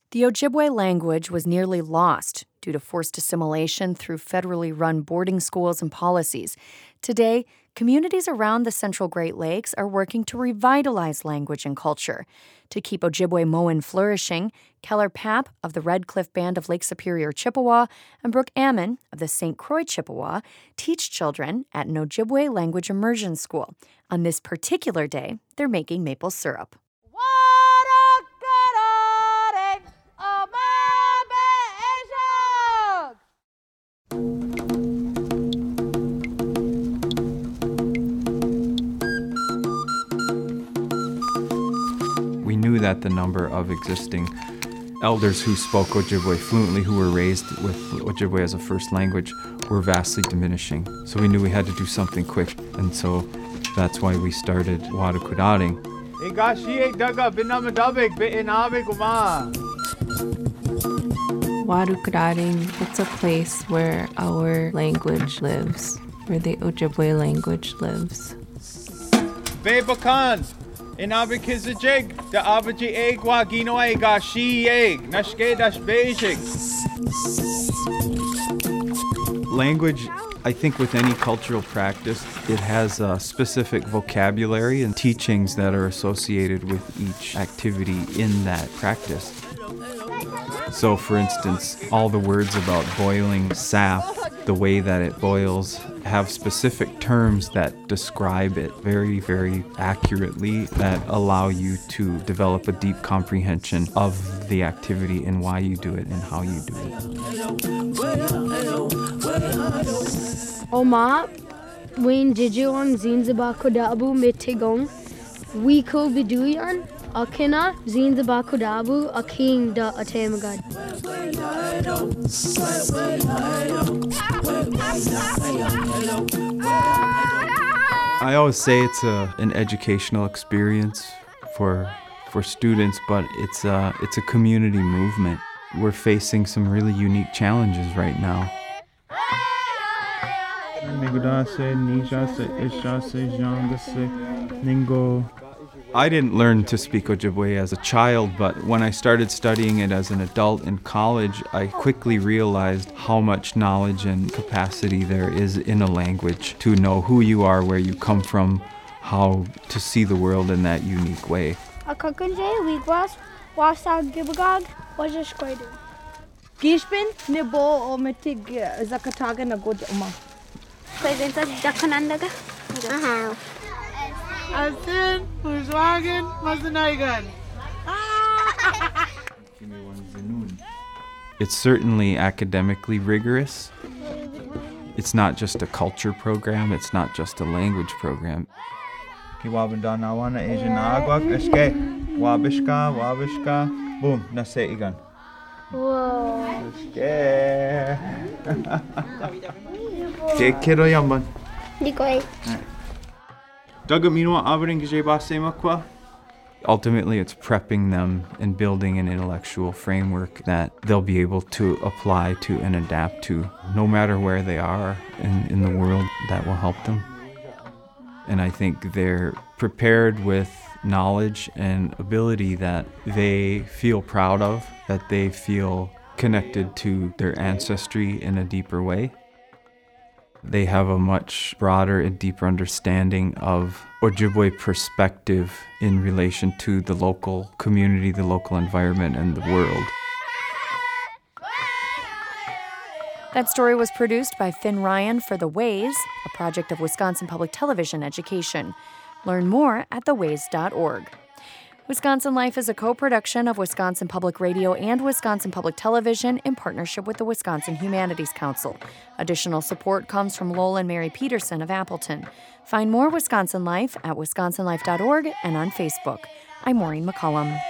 The Ojibwe language was nearly lost due to forced assimilation through federally run boarding schools and policies. Today, communities around the Central Great Lakes are working to revitalize language and culture. To keep Ojibwe-Moan flourishing, Keller Papp of the Red Cliff Band of Lake Superior Chippewa and Brooke Ammon of the St. Croix Chippewa teach children at an Ojibwe language immersion school. On this particular day, they're making maple syrup. We knew that the number of existing elders who spoke Ojibwe fluently, who were raised with Ojibwe as a first language, were vastly diminishing. So we knew we had to do something quick, and so that's why we started Warukudaring. Warukudaring, it's a place where our language lives, where the Ojibwe language lives. Bebakan, inabikizajig, the abaji egg wagino ega she egg, nashke dash beijing. Language, I think with any cultural practice, it has a specific vocabulary and teachings that are associated with each activity in that practice. So, for instance, all the words about boiling sap, the way that it boils, have specific terms that describe it very, very accurately, that allow you to develop a deep comprehension of the activity and why you do it and how you do it. Oma, Wayne Jijuan Zinzaba Kodabu Mitigong, we could be doing Akina Zinzaba Kodabu, a king da Atamagad. I always say it's an educational experience for students, but it's a community movement. We're facing some really unique challenges right now. I didn't learn to speak Ojibwe as a child, but when I started studying it as an adult in college, I quickly realized how much knowledge and capacity there is in a language to know who you are, where you come from, how to see the world in that unique way. Gishpin nebo o metig zakataga na god uma. Presenta dakanandaga. Aha. Altin, Huzwagen, Mazenaigan. It's certainly academically rigorous. It's not just a culture program, it's not just a language program. Kiwabandanawana Asian Agwak, Eske, Wabishka, boom, Naseigan. Whoa. Take kiddo yamban. Dikoy. Ultimately, it's prepping them and building an intellectual framework that they'll be able to apply to and adapt to, no matter where they are in the world. That will help them. And I think they're prepared with knowledge and ability that they feel proud of, that they feel connected to their ancestry in a deeper way. They have a much broader and deeper understanding of Ojibwe perspective in relation to the local community, the local environment, and the world. That story was produced by Finn Ryan for The Ways, a project of Wisconsin Public Television Education. Learn more at theways.org. Wisconsin Life is a co-production of Wisconsin Public Radio and Wisconsin Public Television in partnership with the Wisconsin Humanities Council. Additional support comes from Lowell and Mary Peterson of Appleton. Find more Wisconsin Life at wisconsinlife.org and on Facebook. I'm Maureen McCullum.